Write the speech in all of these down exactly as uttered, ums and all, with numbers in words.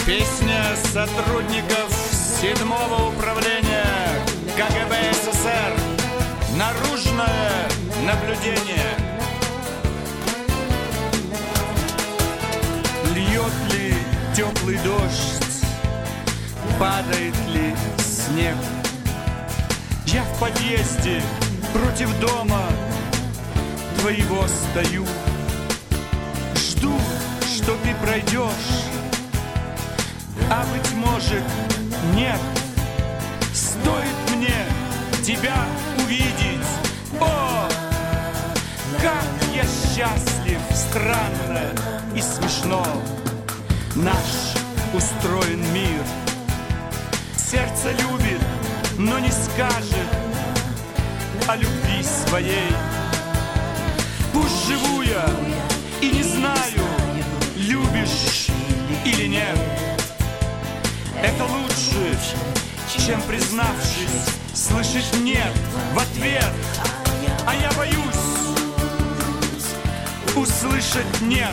Песня сотрудников седьмого управления КГБ СССР. Наружное наблюдение. Льет ли теплый дождь, падает ли снег? Я в подъезде против дома твоего стою. Жду, что ты пройдешь, а быть может нет. Стоит мне тебя увидеть, о, как я счастлив, странно и смешно наш устроен мир. Сердце любит, но не скажет о любви своей. Пусть живу я и не знаю, любишь или нет. Это лучше, чем, признавшись, слышать «нет» в ответ. А я боюсь услышать «нет».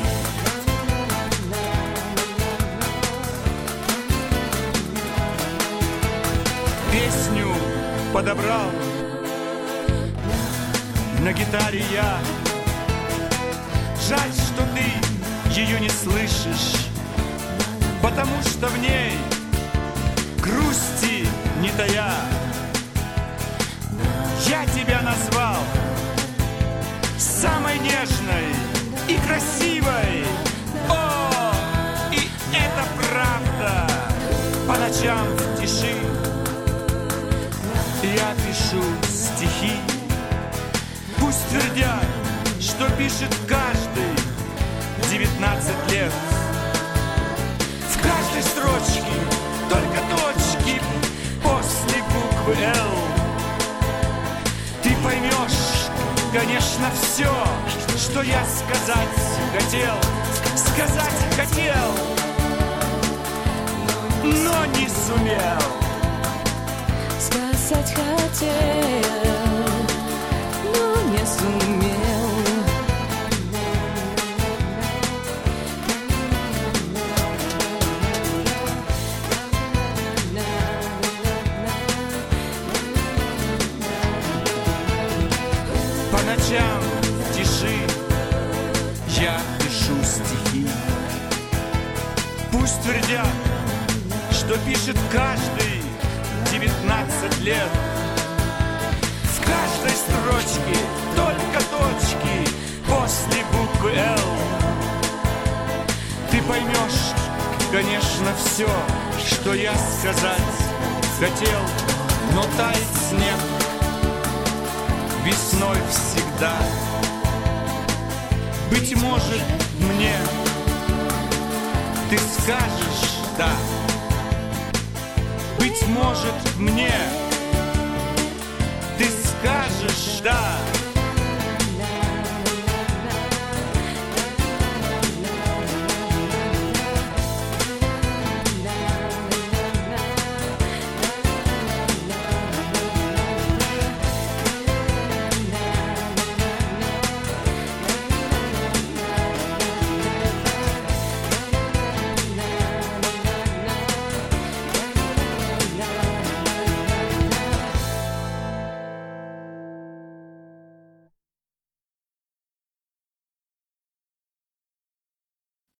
Песню подобрал на гитаре я. Жаль, что ты ее не слышишь, потому что в ней грусти не тая. Я тебя назвал самой нежной и красивой. О, и это правда. По ночам в тиши я пишу стихи. Пусть твердят, что пишет каждый девятнадцать лет. В каждой строчке только точки после буквы «Л». Ты поймешь, конечно, все, что я сказать хотел. Сказать хотел, но не сумел. Сказать хотел, но не сумел. По ночам в тиши я пишу стихи. Пусть твердят, что пишет каждый девятнадцать лет. В каждой строчке только точки после буквы «Л». Ты поймешь, конечно, все, что я сказать хотел. Но тает снег весной всегда. Быть может, мне ты скажешь «да». Быть может, мне ты скажешь «да».